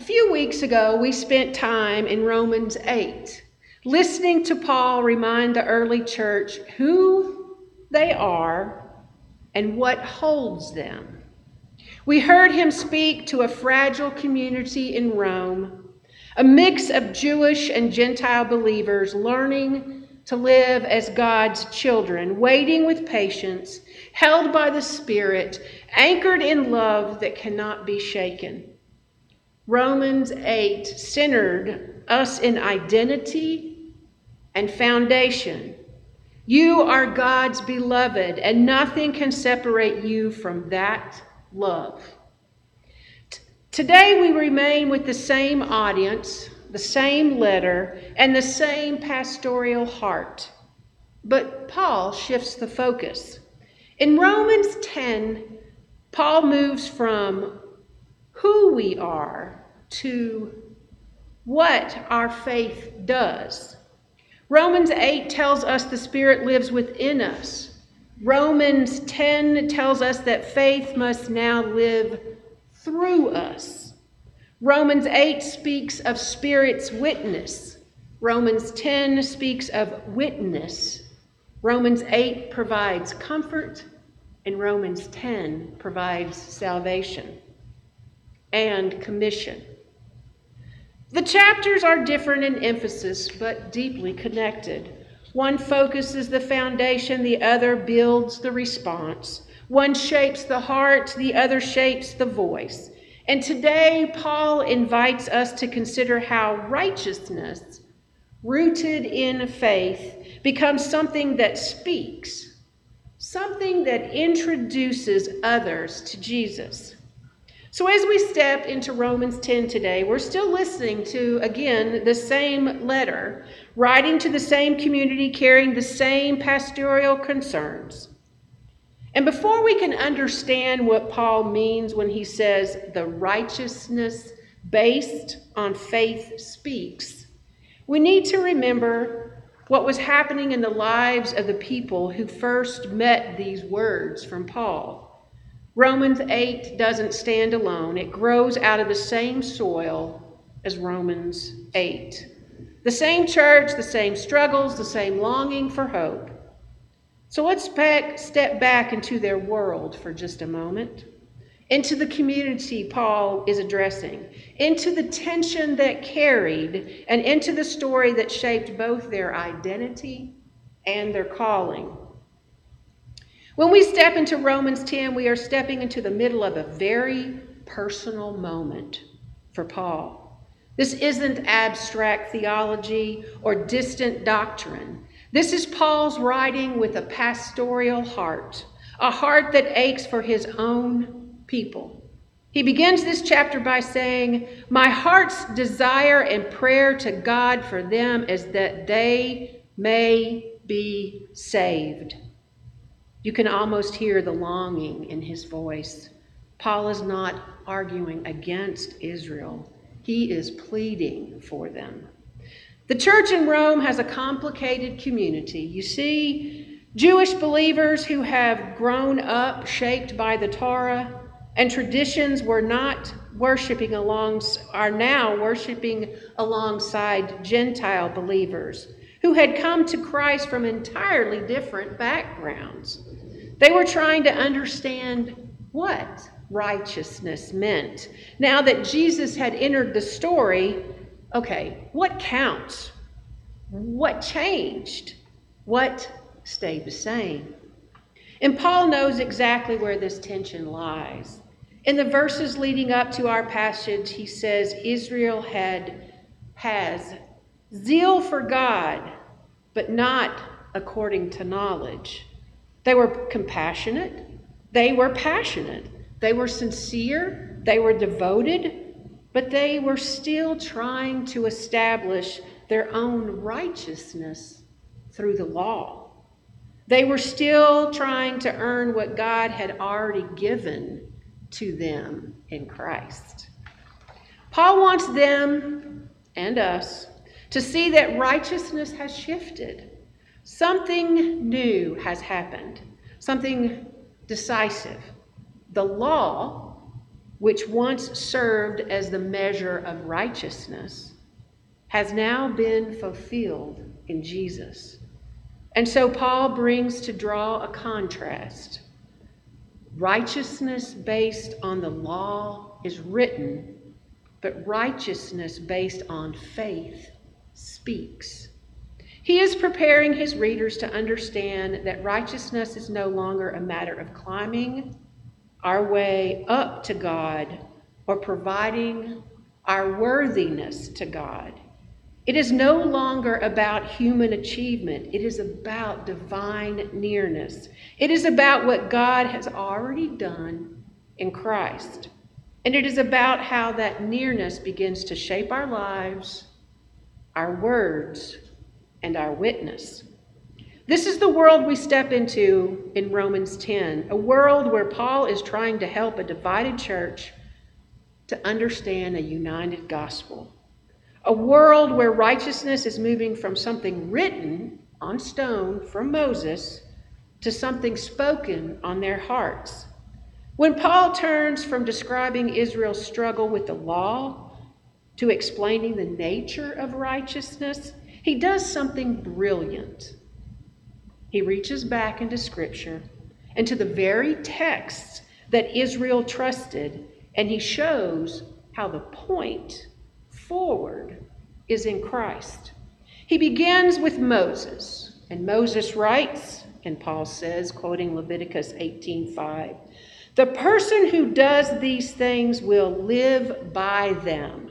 few weeks ago, we spent time in Romans 8, listening to Paul remind the early church who they are and what holds them. We heard him speak to a fragile community in Rome, a mix of Jewish and Gentile believers learning to live as God's children, waiting with patience, held by the Spirit, anchored in love that cannot be shaken. Romans 8 centered us in identity and foundation. You are God's beloved, and nothing can separate you from that love. Today we remain with the same audience, the same letter, and the same pastoral heart. But Paul shifts the focus. In Romans 10, Paul moves from who we are to what our faith does. Romans 8 tells us the Spirit lives within us. Romans 10 tells us that faith must now live through us. Romans 8 speaks of Spirit's witness. Romans 10 speaks of witness. Romans 8 provides comfort, and Romans 10 provides salvation and commission. The chapters are different in emphasis, but deeply connected. One focuses the foundation, the other builds the response. One shapes the heart, the other shapes the voice. And today, Paul invites us to consider how righteousness, rooted in faith, becomes something that speaks, something that introduces others to Jesus. So as we step into Romans 10 today, we're still listening to, again, the same letter, writing to the same community, carrying the same pastoral concerns. And before we can understand what Paul means when he says the righteousness based on faith speaks, we need to remember what was happening in the lives of the people who first met these words from Paul. Romans 8 doesn't stand alone. It grows out of the same soil as Romans 8. The same church, the same struggles, the same longing for hope. So let's step back into their world for just a moment, into the community Paul is addressing, into the tension that carried, and into the story that shaped both their identity and their calling. When we step into Romans 10, we are stepping into the middle of a very personal moment for Paul. This isn't abstract theology or distant doctrine. This is Paul's writing with a pastoral heart, a heart that aches for his own people. He begins this chapter by saying, "My heart's desire and prayer to God for them is that they may be saved." You can almost hear the longing in his voice. Paul is not arguing against Israel. He is pleading for them. The church in Rome has a complicated community. You see, Jewish believers who have grown up shaped by the Torah and traditions are now worshiping alongside Gentile believers who had come to Christ from entirely different backgrounds. They were trying to understand what righteousness meant. Now that Jesus had entered the story, okay, what counts? What changed? What stayed the same? And Paul knows exactly where this tension lies. In the verses leading up to our passage, he says Israel has zeal for God, but not according to knowledge. They were compassionate. They were passionate. They were sincere. They were devoted. But they were still trying to establish their own righteousness through the law. They were still trying to earn what God had already given to them in Christ. Paul wants them and us to see that righteousness has shifted. Something new has happened, something decisive. The law which once served as the measure of righteousness, has now been fulfilled in Jesus. And so Paul brings to draw a contrast. Righteousness based on the law is written, but righteousness based on faith speaks. He is preparing his readers to understand that righteousness is no longer a matter of climbing our way up to God or providing our worthiness to God. It is no longer about human achievement. It is about divine nearness. It is about what God has already done in Christ. And it is about how that nearness begins to shape our lives, our words, and our witness. This is the world we step into in Romans 10, a world where Paul is trying to help a divided church to understand a united gospel. A world where righteousness is moving from something written on stone from Moses to something spoken on their hearts. When Paul turns from describing Israel's struggle with the law to explaining the nature of righteousness, he does something brilliant. He reaches back into Scripture and to the very texts that Israel trusted, and he shows how the point forward is in Christ. He begins with Moses, and Moses writes, and Paul says, quoting Leviticus 18:5, "The person who does these things will live by them."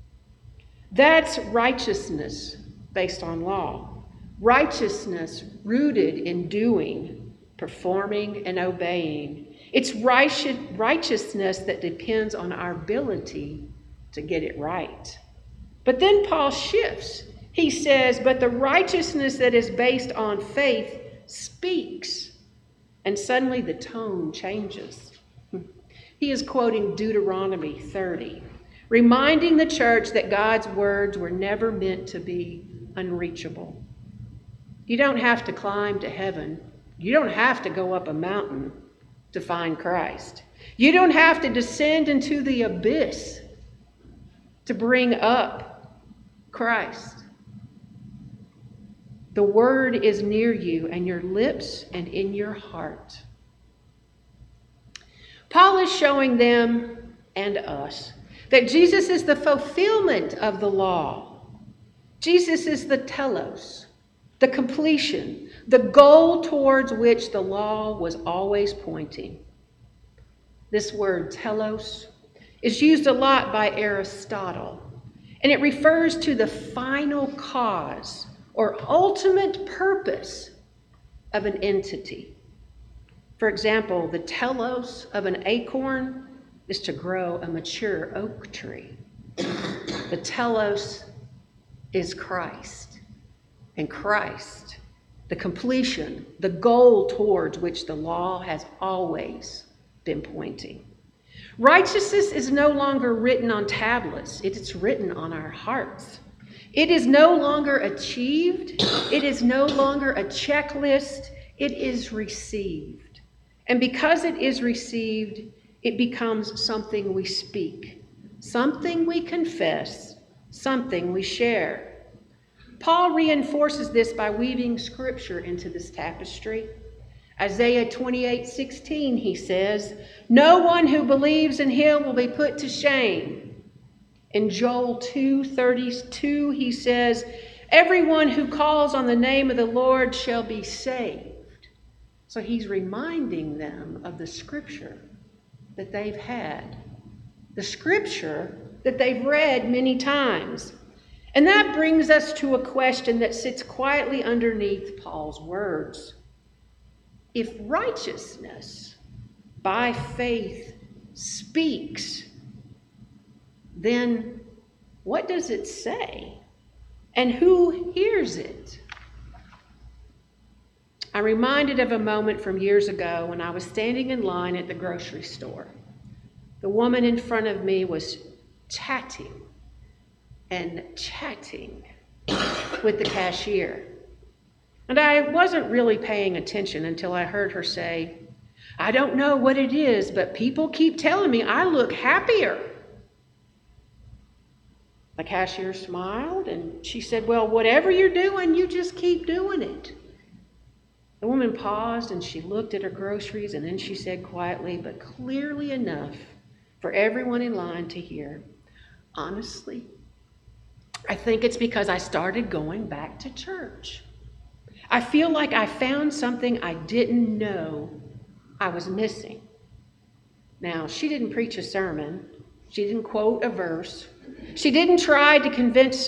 That's righteousness based on law. Righteousness rooted in doing, performing, and obeying. It's righteousness that depends on our ability to get it right. But then Paul shifts. He says, but the righteousness that is based on faith speaks. And suddenly the tone changes. He is quoting Deuteronomy 30, reminding the church that God's words were never meant to be unreachable. You don't have to climb to heaven. You don't have to go up a mountain to find Christ. You don't have to descend into the abyss to bring up Christ. The word is near you, and your lips and in your heart. Paul is showing them and us that Jesus is the fulfillment of the law. Jesus is the telos, the completion, the goal towards which the law was always pointing. This word telos is used a lot by Aristotle, and it refers to the final cause or ultimate purpose of an entity. For example, the telos of an acorn is to grow a mature oak tree. The telos is Christ, and Christ, the completion, the goal towards which the law has always been pointing. Righteousness is no longer written on tablets, it is written on our hearts. It is no longer achieved, it is no longer a checklist, it is received. And because it is received, it becomes something we speak, something we confess, something we share. Paul reinforces this by weaving scripture into this tapestry. Isaiah 28:16, he says, "No one who believes in him will be put to shame." In Joel 2:32, he says, "Everyone who calls on the name of the Lord shall be saved." So he's reminding them of the scripture that they've had, the scripture that they've read many times. And that brings us to a question that sits quietly underneath Paul's words. If righteousness by faith speaks, then what does it say? And who hears it? I'm reminded of a moment from years ago when I was standing in line at the grocery store. The woman in front of me was chatting with the cashier. And I wasn't really paying attention until I heard her say, I don't know what it is, but people keep telling me I look happier. The cashier smiled and she said, well, whatever you're doing, you just keep doing it. The woman paused and she looked at her groceries and then she said quietly, but clearly enough for everyone in line to hear, honestly, I think it's because I started going back to church. I feel like I found something I didn't know I was missing. Now, she didn't preach a sermon. She didn't quote a verse. She didn't try to convince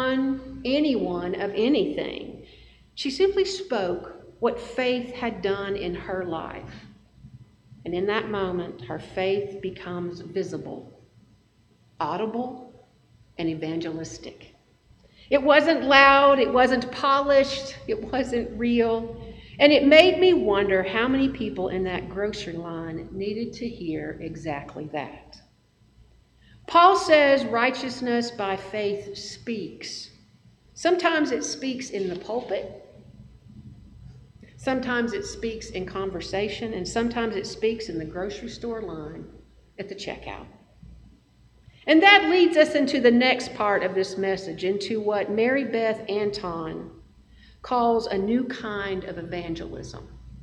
anyone of anything. She simply spoke what faith had done in her life. And in that moment, her faith becomes visible, audible, and evangelistic. It wasn't loud, it wasn't polished, it wasn't real. And it made me wonder how many people in that grocery line needed to hear exactly that. Paul says righteousness by faith speaks. Sometimes it speaks in the pulpit. Sometimes it speaks in conversation, and sometimes it speaks in the grocery store line at the checkout. And that leads us into the next part of this message, into what Mary Beth Anton calls a new kind of evangelism.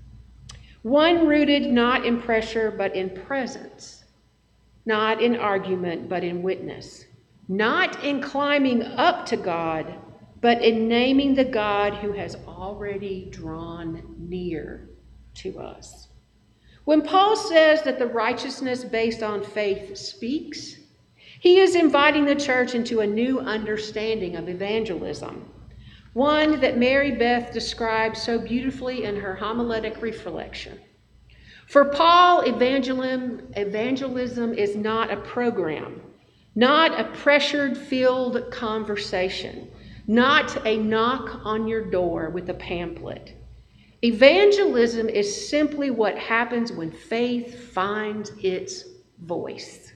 One rooted not in pressure, but in presence, not in argument, but in witness, not in climbing up to God, but in naming the God who has already drawn near to us. When Paul says that the righteousness based on faith speaks, he is inviting the church into a new understanding of evangelism, one that Mary Beth describes so beautifully in her homiletic reflection. For Paul, evangelism is not a program, not a pressured-filled conversation, not a knock on your door with a pamphlet. Evangelism is simply what happens when faith finds its voice.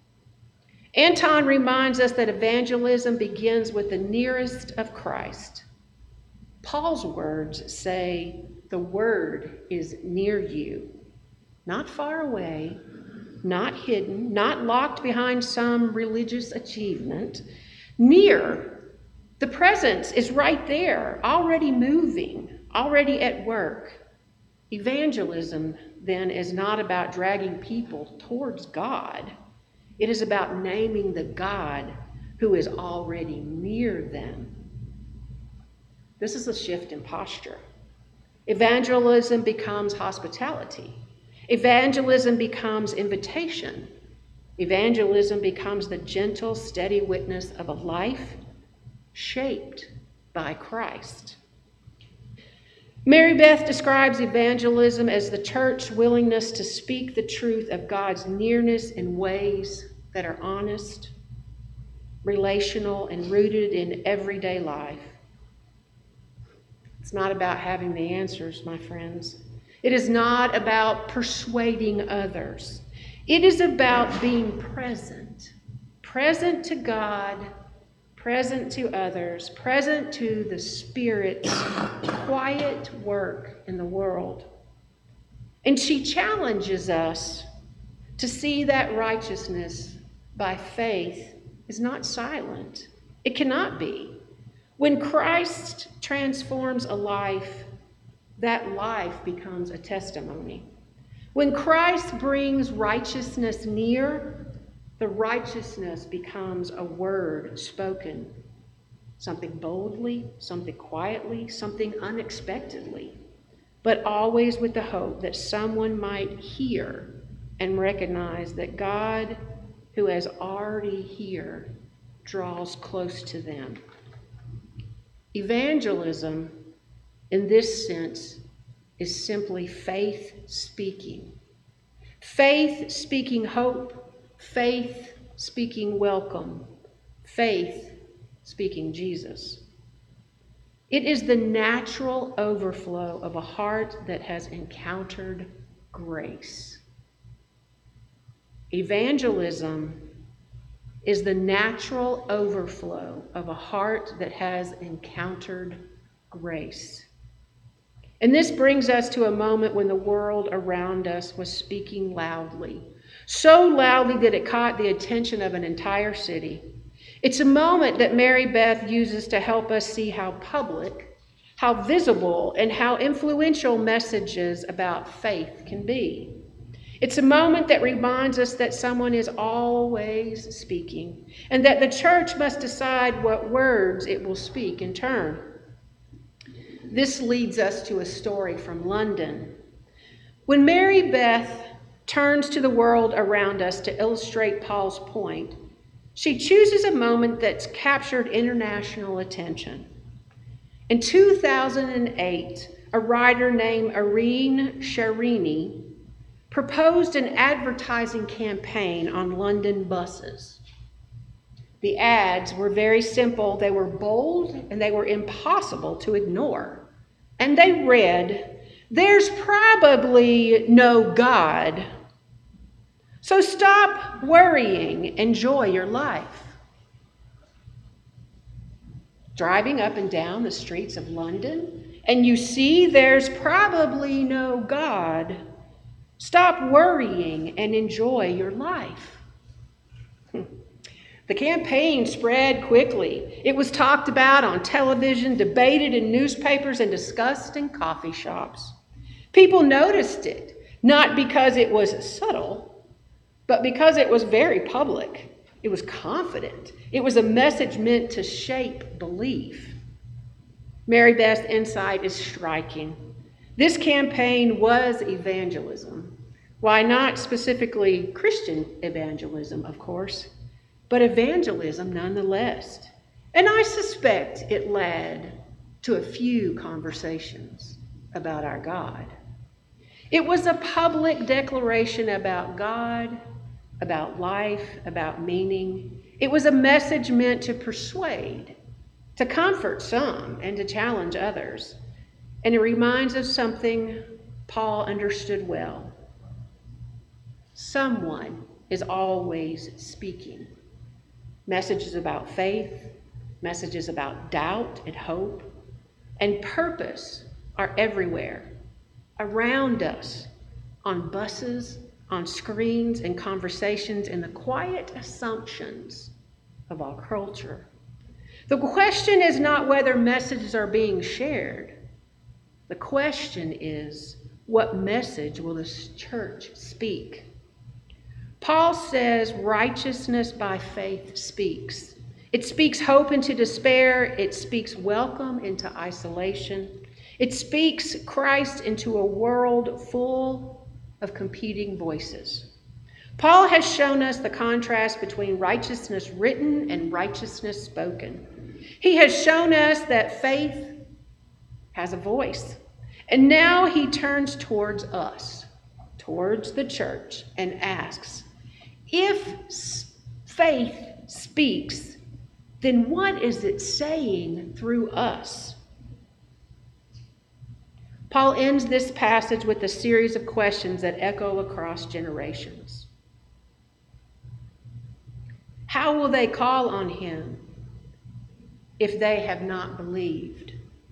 Anton reminds us that evangelism begins with the nearest of Christ. Paul's words say, the word is near you, not far away, not hidden, not locked behind some religious achievement. Near. The presence is right there, already moving, already at work. Evangelism, then, is not about dragging people towards God. It is about naming the God who is already near them. This is a shift in posture. Evangelism becomes hospitality. Evangelism becomes invitation. Evangelism becomes the gentle, steady witness of a life shaped by Christ. Mary Beth describes evangelism as the church's willingness to speak the truth of God's nearness in ways that are honest, relational, and rooted in everyday life. It's not about having the answers, my friends. It is not about persuading others. It is about being present to God, present to others, present to the Spirit's quiet work in the world. And she challenges us to see that righteousness by faith is not silent. It cannot be. When Christ transforms a life, that life becomes a testimony. When Christ brings righteousness near, the righteousness becomes a word spoken, something boldly, something quietly, something unexpectedly, but always with the hope that someone might hear and recognize that God, who is already here, draws close to them. Evangelism, in this sense, is simply faith speaking. Faith speaking hope, faith speaking welcome, faith speaking Jesus. It is the natural overflow of a heart that has encountered grace. Evangelism is the natural overflow of a heart that has encountered grace. And this brings us to a moment when the world around us was speaking loudly, so loudly that it caught the attention of an entire city. It's a moment that Mary Beth uses to help us see how public, how visible, and how influential messages about faith can be. It's a moment that reminds us that someone is always speaking, and that the church must decide what words it will speak in turn. This leads us to a story from London. When Mary Beth turns to the world around us to illustrate Paul's point, she chooses a moment that's captured international attention. In 2008, a writer named Irene Sharini proposed an advertising campaign on London buses. The ads were very simple, they were bold, and they were impossible to ignore. And they read, "There's probably no God, so stop worrying, enjoy your life." Driving up and down the streets of London, and you see there's probably no God, stop worrying and enjoy your life. The campaign spread quickly. It was talked about on television, debated in newspapers, and discussed in coffee shops. People noticed it, not because it was subtle, but because it was very public. It was confident. It was a message meant to shape belief. Mary Beth's insight is striking. This campaign was evangelism. Why not specifically Christian evangelism, of course, but evangelism nonetheless. And I suspect it led to a few conversations about our God. It was a public declaration about God, about life, about meaning. It was a message meant to persuade, to comfort some, and to challenge others. And it reminds us something Paul understood well. Someone is always speaking. Messages about faith, messages about doubt and hope, and purpose are everywhere, around us, on buses, on screens, and conversations, and the quiet assumptions of our culture. The question is not whether messages are being shared. The question is, what message will this church speak? Paul says righteousness by faith speaks. It speaks hope into despair. It speaks welcome into isolation. It speaks Christ into a world full of competing voices. Paul has shown us the contrast between righteousness written and righteousness spoken. He has shown us that faith has a voice. And now he turns towards us, towards the church, and asks, if faith speaks, then what is it saying through us? Paul ends this passage with a series of questions that echo across generations. How will they call on him if they have not believed?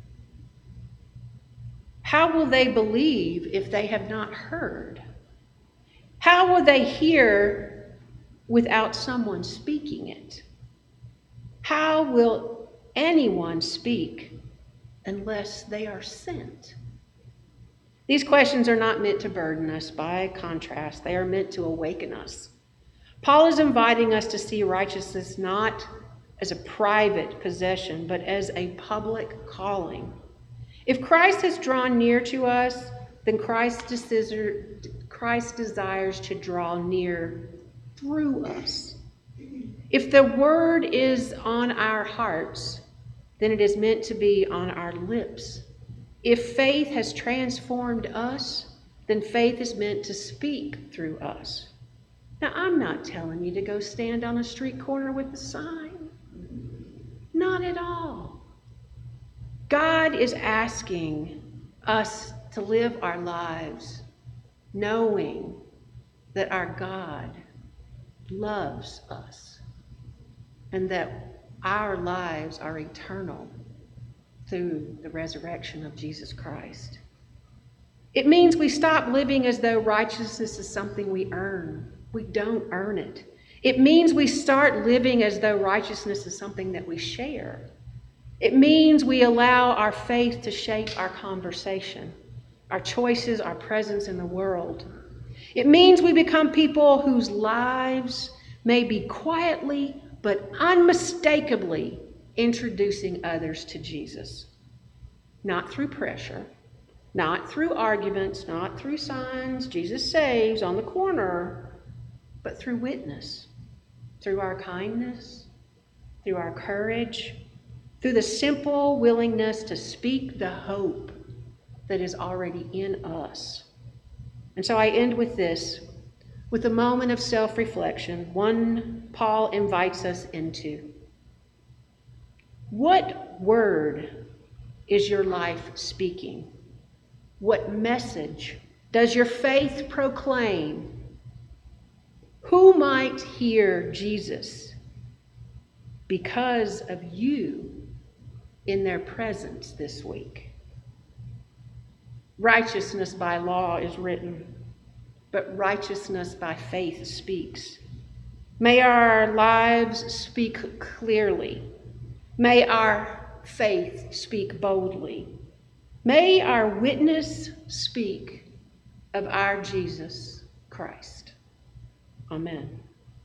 How will they believe if they have not heard? How will they hear without someone speaking it? How will anyone speak unless they are sent? These questions are not meant to burden us. By contrast, they are meant to awaken us. Paul is inviting us to see righteousness not as a private possession, but as a public calling. If Christ has drawn near to us, then Christ desires to draw near through us. If the word is on our hearts, then it is meant to be on our lips. If faith has transformed us, then faith is meant to speak through us. Now, I'm not telling you to go stand on a street corner with a sign. Not at all. God is asking us to live our lives knowing that our God loves us and that our lives are eternal through the resurrection of Jesus Christ. It means we stop living as though righteousness is something we earn. We don't earn it. It means we start living as though righteousness is something that we share. It means we allow our faith to shape our conversation, our choices, our presence in the world. It means we become people whose lives may be quietly but unmistakably introducing others to Jesus. Not through pressure, not through arguments, not through signs, Jesus saves on the corner, but through witness, through our kindness, through our courage, through the simple willingness to speak the hope that is already in us. And so I end with this, with a moment of self-reflection, one Paul invites us into. What word is your life speaking? What message does your faith proclaim? Who might hear Jesus because of you in their presence this week? Righteousness by law is written, but righteousness by faith speaks. May our lives speak clearly. May our faith speak boldly. May our witness speak of our Jesus Christ. Amen.